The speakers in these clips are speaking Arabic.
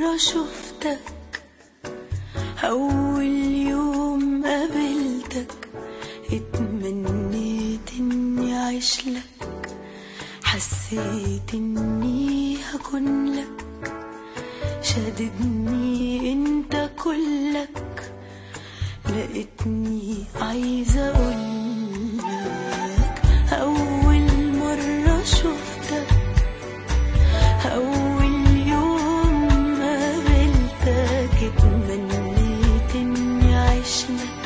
مرة شفتك، أول يوم قابلتك اتمنيت إني أعيش لك، حسيت إني هكون لك، شددني انت كلك، لقيتني عايزة أقولك أول مرة شفتك، أول يوم قابلتك اتمنيت إني أعيش لك،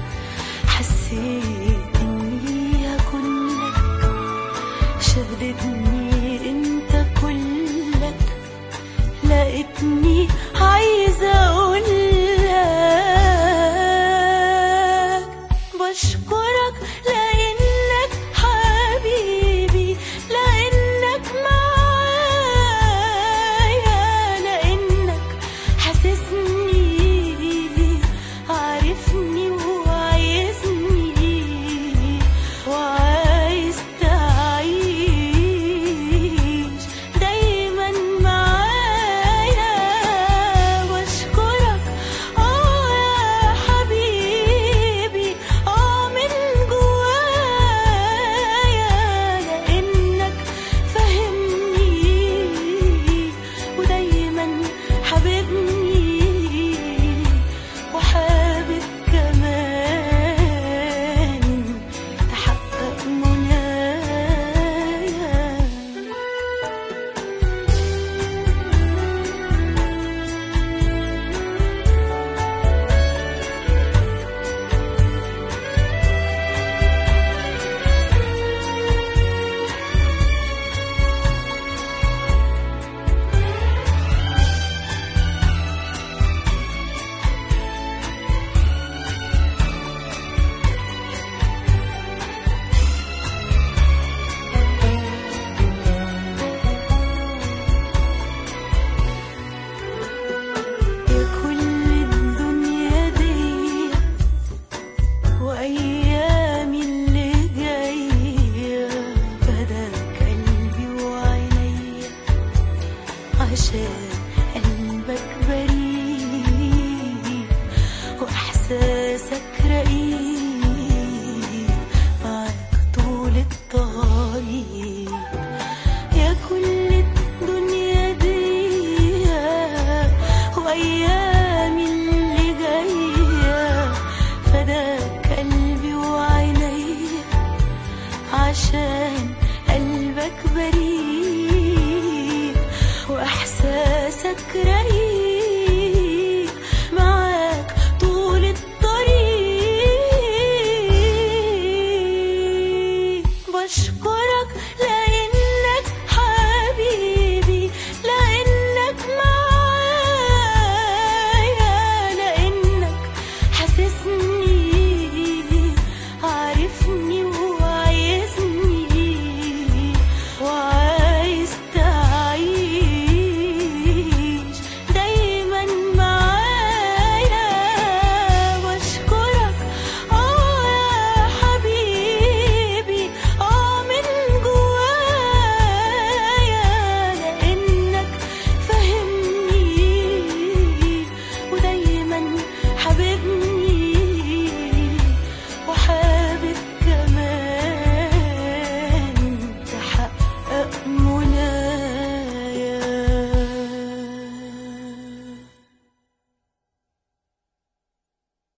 حسيت إني هكون لك، شددني انت كلك، لقيتني عايزة أقولك بشكرك لأنك حبيبي، لأنك معايا، لأنك حاسسني عارفني وعايزني وعايز تعيش دايما معايا. بشكرك يا حبيبي من جوايا، لأنك فاهمني ودايما حبيبني وحابب كمان تحقق منايا. يا كل الدنيا دي وأيامي اللي جاية، فداك قلبي وعينيا عشان